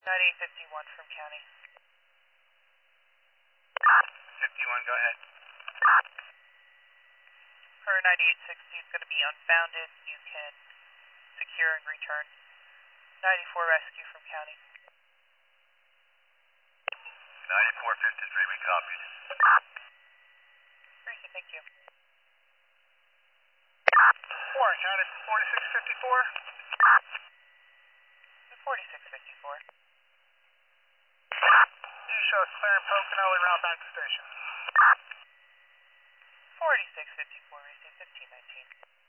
9851 from county. 51, go ahead. Her 9860 is going to be unbounded. You can secure and return. 94 rescue from county. 9453, we copied. Tracy, thank you. Warren County 4654. 4654. You show us clearing Pocono and route back to station. 4654, receive 1519.